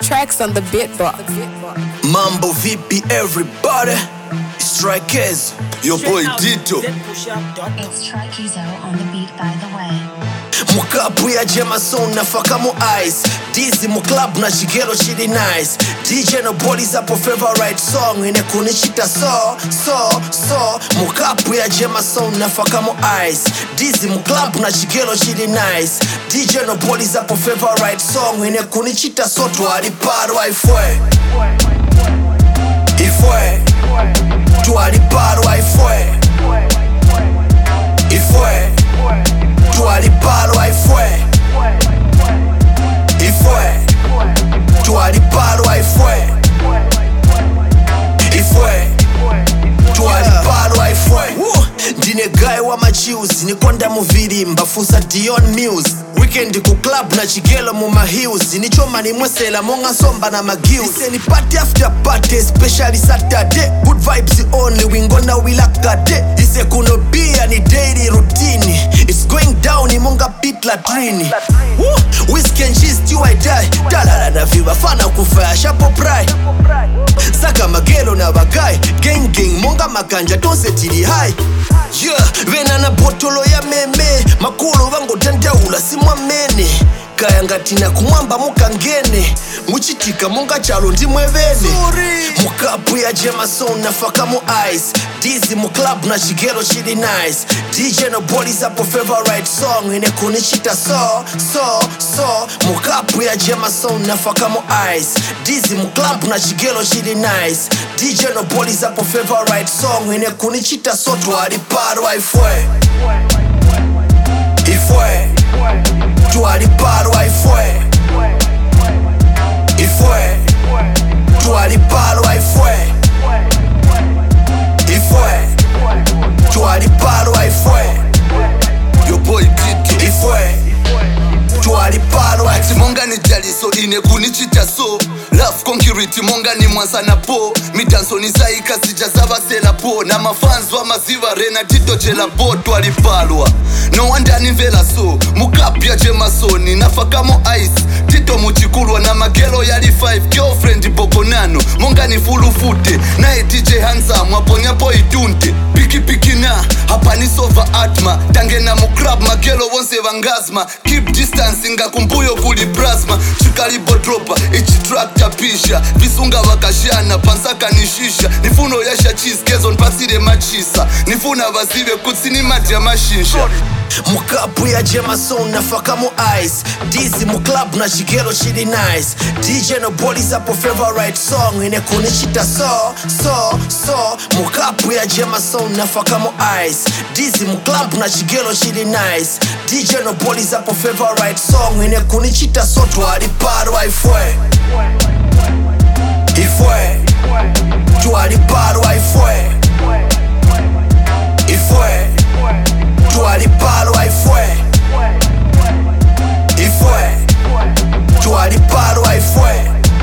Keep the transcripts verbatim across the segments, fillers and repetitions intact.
tracks on the beatbox. Mambo V P everybody, Strikers, your boy Dito. It's Strikers on the beat, by the way. Mukapu ya Jemason na faka mu ice. Dizzy mu club na chigelo chili nice. D J no bodies up for favorite song. Ine kunichita so, so, so. Mukapu ya Jemason na faka mu ice. Dizzy mu club na chigelo chili nice. D J no bodies up for favorite song. Ine kunichita so tuari paro ifwe. Ifwe. Tuari paro ifwe. Ifwe. Tuari paro aí foi. E foi. Tuari paro aí foi. E foi. Tuari paro aí foi. Ndine guy wa machiuzi nikonda muviri mbafusa Dion Muse. Weekend ku club na chigelo mu mahills. Nichoma ni mwesela monga somba na magills. Ni party after party, especially Saturday. Good vibes only, we gonna we like a day. Ise kuno bia ni daily routine. It's going down ni monga pit latrini. Woo, whiskey and cheese till I die. Dalala na viva fana kufaya shapo pride. Saka magelo na bagay. Gang gang monga makanja tonse tili high. Yeah, vena na botolo ya meme. Makulu vango tandaula simwa mene. Kaya ngatina kumwamba mukangene. Muchitika munga chalo ndimwevene. Mukapu ya Jemason na faka mu ice. Dizzy mu club na chigelo chili nice. D J no bodies up for favorite song. Ine kunichita so, so, so. Mukapu ya Jemason na faka mu ice. Dizzy mu club na chigelo chili nice. D J no bodies up for favorite song. Ine kunichita so tuari paro aí foi. E foi. Tuari paro aí foi. E foi. Tuari paro aí foi. E foi. Tuari paro aí foi. Your boy Dito. E foi. Tuari paro aí foi. Monga ni jaliso ine kunichita so. Love concurity monga ni mwanza na po. Midanso ni zaika sijazava sela po. Na mafans wa maziva rena Dito jela po. Tuari palwa no wonder ni vela so. Mukapya Jemasoni nafaka mo ice. Dito muchikulwa na magelo yali five. Girlfriend bokonano monga ni fulu fute. Nae D J Handsome waponya po idunte. Piki piki na hapa ni sova atma. Tange na mukrab magelo wonse vangazma. Keep distance nga kumbuyo kuli plasma. Chikali bodropa ichi track tapisha. Visunga wakashana pansaka nishisha. Nifuno yasha cheese kezo npasire machisa. Nifuna vazive kutsini mati ya mashinsha. Mukapu ya Jemason na faka mu ice. Dizzy mu club na chigelo chili nice. D J no bodies up for favorite song. Ine kunichita so, so, so. Mukapu ya Jemason na faka mu ice. Dizzy mu club na chigelo chili nice. D J no bodies up for favorite song. Ine kunichita so tuari paro aí foi. E foi. Tuari paro aí foi. E foi. Tuari paro aí foi. E foi. Tuari paro aí foi.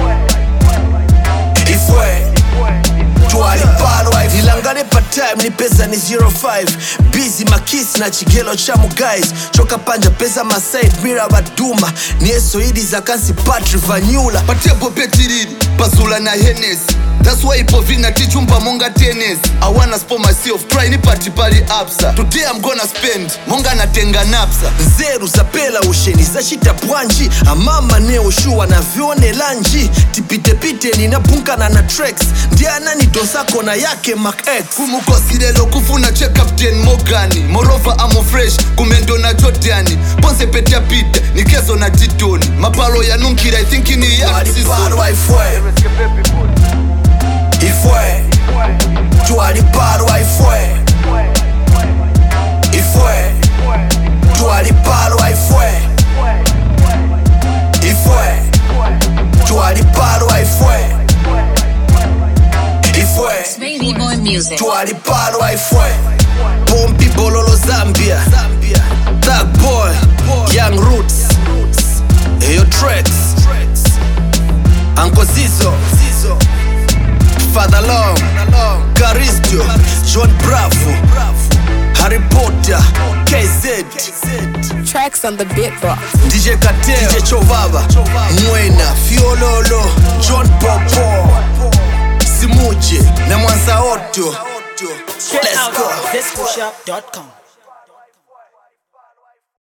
E foi. Tuari paro aí foi. Nilangane part time ni pesa ni zero five. Busy makisi na chigelo chamu guys. Choka panja pesa maside mira baduma. Ni eso idi za kansi Patri Vanyula. Patebo petiridi Pazula na Hennessy. That's why ipo vina tichumpa monga tennis. I wanna spoil myself, try ni party pali apsa. Today I'm gonna spend, monga na tenga napsa. Zeru zapela usheni zashita bwanji. Amama neo shua na vione lanji. Tipite pite ni napunka na na tracks. Ndiana ni dosako na yake Mac X. Kumukosirelo kufuna check up ten Mogani. Moreover amo fresh, kumendo na Jordani. Ponse petia pite, ni kezo na Ditoni. Mapalo ya nunkira, I think ni ya Tuari paro aí foi. E foi. Tuari paro aí foi. E foi. Tuari paro aí foi. E foi. Tuari paro aí foi. E foi. Baby Boy Music. Tuari paro aí foi. Pompi Bololo Zambia. Thug Boy. Young Roots. Your tracks. Uncle Zizo. Father Long, Caristio, John Bravo, Harry Potter. K Z Tracks on the beatbox. D J Cartel, D J Chovava, Mwena, Fiololo, John Popo, Simuje, na Mwanza Otto. Check Let's out go. disco shop dot com.